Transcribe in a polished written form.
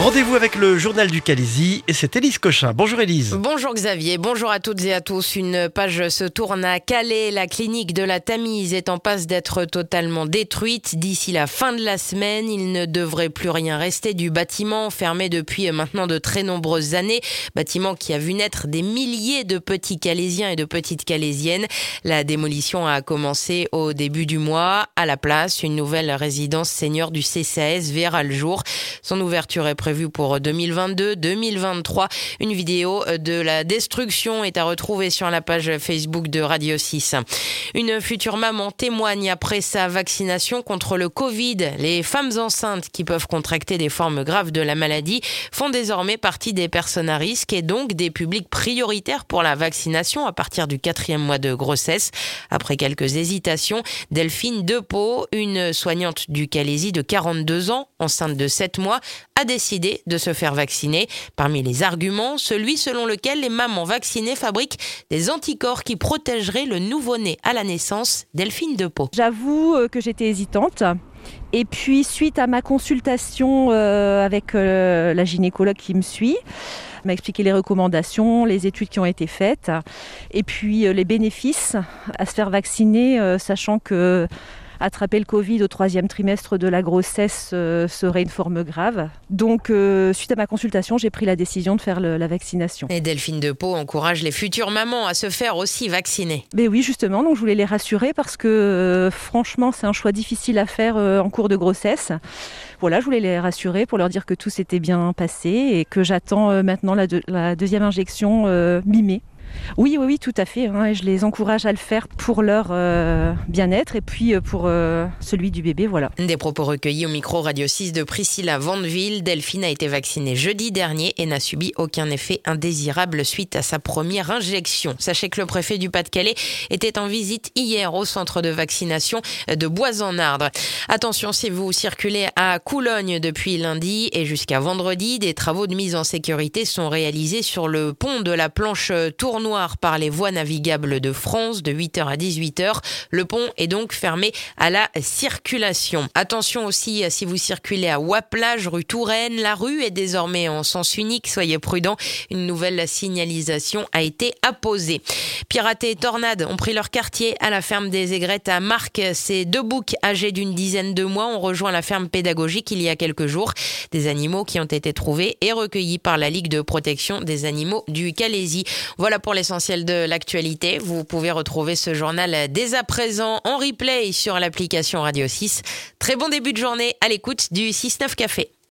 Rendez-vous avec le journal du Calaisis et c'est Élise Cochin. Bonjour Élise. Bonjour Xavier, bonjour à toutes et à tous. Une page se tourne à Calais. La clinique de la Tamise est en passe d'être totalement détruite. D'ici la fin de la semaine, il ne devrait plus rien rester du bâtiment fermé depuis maintenant de très nombreuses années. Bâtiment qui a vu naître des milliers de petits Calaisiens et de petites Calaisiennes. La démolition a commencé au début du mois. À la place, une nouvelle résidence senior du CCAS verra le jour. Son ouverture est prévue pour 2022-2023. Une vidéo de la destruction est à retrouver sur la page Facebook de Radio 6. Une future maman témoigne après sa vaccination contre le Covid. Les femmes enceintes qui peuvent contracter des formes graves de la maladie font désormais partie des personnes à risque et donc des publics prioritaires pour la vaccination à partir du 4e mois de grossesse. Après quelques hésitations, Delphine Depeau, une soignante du Calaisis de 42 ans, enceinte de 7 mois, a décidé de se faire vacciner. Parmi les arguments, celui selon lequel les mamans vaccinées fabriquent des anticorps qui protégeraient le nouveau-né à la naissance. Delphine Depeau. J'avoue que j'étais hésitante. Et puis, suite à ma consultation avec la gynécologue qui me suit, elle m'a expliqué les recommandations, les études qui ont été faites, et puis les bénéfices à se faire vacciner, sachant que attraper le Covid au 3e trimestre de la grossesse serait une forme grave. Donc, suite à ma consultation, j'ai pris la décision de faire la vaccination. Et Delphine Depeau encourage les futures mamans à se faire aussi vacciner. Mais oui, justement, donc je voulais les rassurer parce que franchement, c'est un choix difficile à faire en cours de grossesse. Voilà, je voulais les rassurer pour leur dire que tout s'était bien passé et que j'attends maintenant la deuxième injection mi-mai. Oui, tout à fait. Et je les encourage à le faire pour leur bien-être et puis pour celui du bébé, voilà. Des propos recueillis au micro Radio 6 de Priscilla Vandeville. Delphine a été vaccinée jeudi dernier et n'a subi aucun effet indésirable suite à sa première injection. Sachez que le préfet du Pas-de-Calais était en visite hier au centre de vaccination de Bois-en-Ardre. Attention, si vous circulez à Coulogne depuis lundi et jusqu'à vendredi, des travaux de mise en sécurité sont réalisés sur le pont de la planche Tournoire par les voies navigables de France de 8h à 18h. Le pont est donc fermé à la circulation. Attention aussi si vous circulez à Waplage, rue Touraine. La rue est désormais en sens unique. Soyez prudents. Une nouvelle signalisation a été apposée. Pirates et tornades ont pris leur quartier à la ferme des Aigrettes à Marques. Ces 2 boucs âgés d'une dizaine de mois ont rejoint la ferme pédagogique il y a quelques jours. Des animaux qui ont été trouvés et recueillis par la Ligue de protection des animaux du Calaisis. Voilà pour l'essentiel de l'actualité. Vous pouvez retrouver ce journal dès à présent en replay sur l'application Radio 6. Très bon début de journée à l'écoute du 6-9 Café.